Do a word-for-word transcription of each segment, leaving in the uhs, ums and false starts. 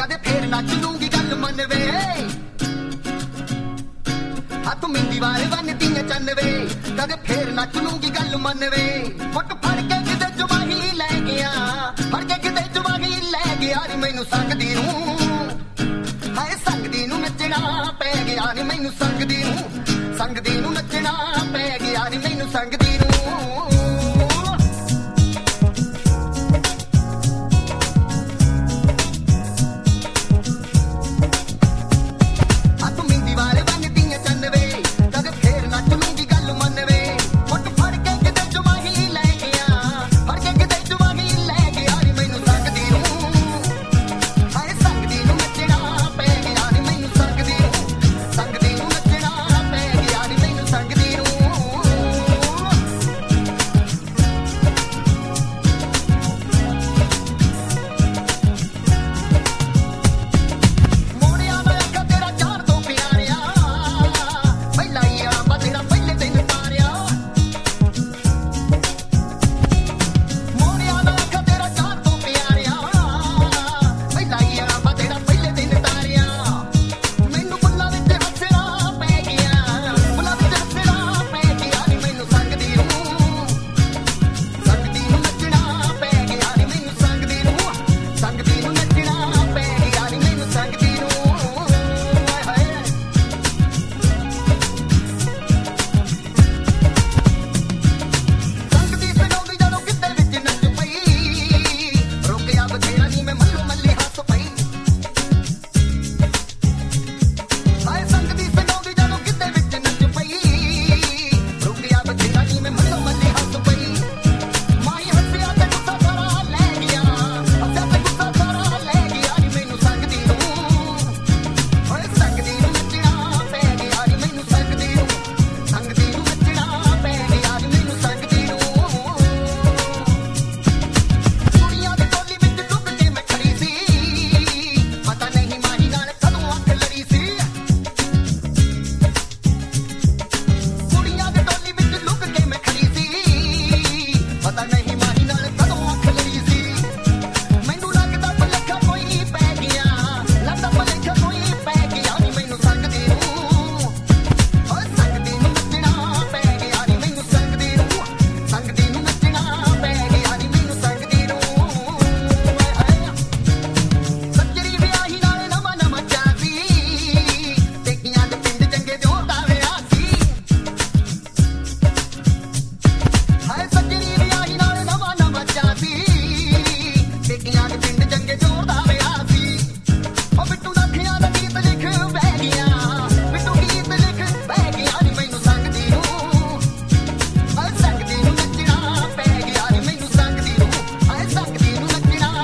ਕਦੇ ਫੇਰ ਨੱਚ ਲੂੰਗੀ ਗੱਲ ਮੰਨ ਵੇ ਹੱਥ ਮਿੰਦੀ ਵਾਲੇ ਬੰਨਦੀਆਂ ਚੰਨ ਵੇ ਕਦੇ ਫੇਰ ਨੱਚ ਲੂੰਗੀ ਗੱਲ ਮੰਨ ਵੇ ਫੁੱਟ ਫੜ ਕੇ ਕਿਤੇ ਜਵਾਹੀ ਲੈ ਗਿਆ ਫੜ ਕੇ ਕਿਤੇ ਜਵਾਹੀ ਲੈ ਗਿਆ ਨੀ ਮੈਨੂੰ ਸੰਗਦੀ ਨੂੰ ਹਾਏ ਸੰਗਦੀ ਨੂੰ ਨੱਚਣਾ ਪੈ ਗਿਆ ਨੀ ਮੈਨੂੰ ਸੰਗਦੀ ਨੂੰ ਸੰਗਦੀ ਨੂੰ ਨੱਚਣਾ ਪੈ ਗਿਆ ਨੀ ਮੈਨੂੰ ਸੰਗਦੀ ਨੂੰ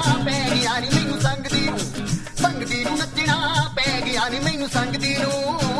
ਸੰਗਦੀ ਨੂੰ ਨੱਚਣਾ ਪੈ ਗਿਆ ਨੀ ਮੈਨੂੰ ਸੰਗਦੀ ਨੂੰ